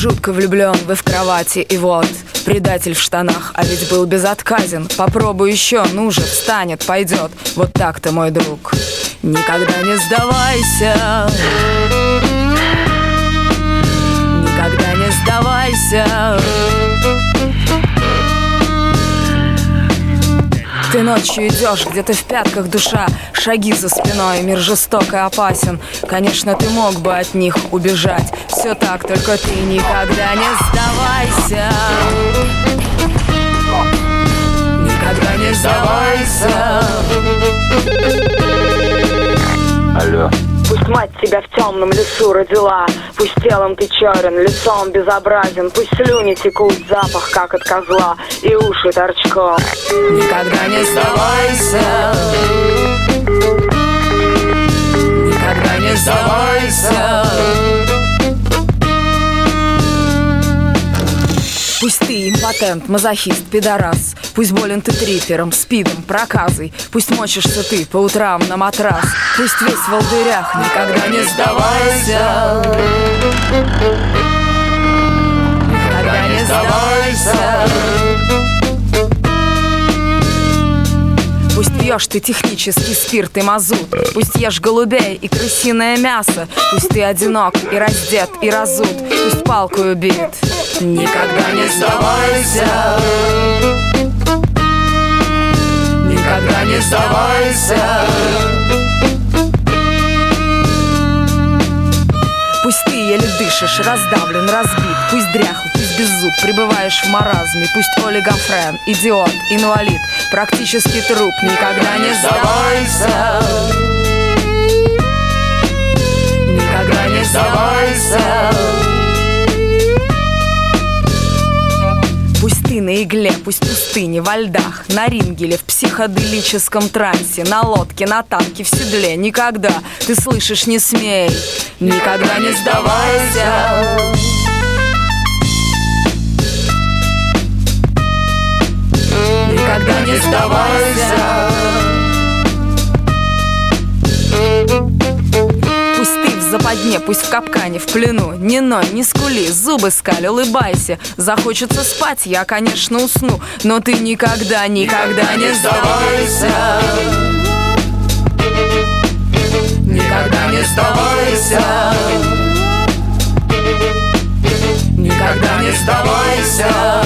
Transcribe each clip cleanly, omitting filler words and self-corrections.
Жутко влюблен вы в кровати, и вот предатель в штанах, а ведь был безотказен. Попробуй еще, ну же, встанет, пойдет. Вот так-то, мой друг, никогда не сдавайся. Никогда не сдавайся. Ты ночью идешь, где-то в пятках душа, шаги за спиной, мир жесток и опасен. Конечно, ты мог бы от них убежать. Все так, только ты никогда не сдавайся. Никогда не сдавайся. Алло. Пусть мать тебя в темном лесу родила, пусть телом ты черен, лицом безобразен, пусть слюни текут, запах как от козла, и уши торчком. Никогда не сдавайся. Никогда не сдавайся. Пусть ты импотент, мазохист, пидорас. Пусть болен ты трипером, спидом, проказой. Пусть мочишься ты по утрам на матрас. Пусть весь в волдырях, никогда не сдавайся. Никогда не сдавайся. Пусть пьешь ты технический спирт и мазут. Пусть ешь голубей и крысиное мясо. Пусть ты одинок и раздет и разут. Пусть палкою бит. Никогда не сдавайся. Никогда не сдавайся. Пусть ты еле дышишь, раздавлен, разбит. Пусть дряхл, пусть без зуб, пребываешь в маразме. Пусть олигофрен, идиот, инвалид, практически труп. Никогда не сдавайся. Никогда не сдавайся. Пусть ты на игле, пусть в пустыне, во льдах, на ринге или в психоделическом трансе, на лодке, на танке, в седле. Никогда, ты слышишь, не смей. Никогда не сдавайся. Никогда не сдавайся. Пусть ты в западне, пусть в капкане, в плену. Не ной, не скули, зубы скаль, улыбайся. Захочется спать, я, конечно, усну. Но ты никогда, никогда не сдавайся. Никогда не сдавайся. Никогда не сдавайся.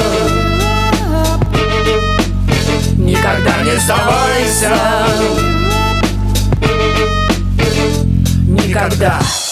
Никогда не сдавайся. Никогда.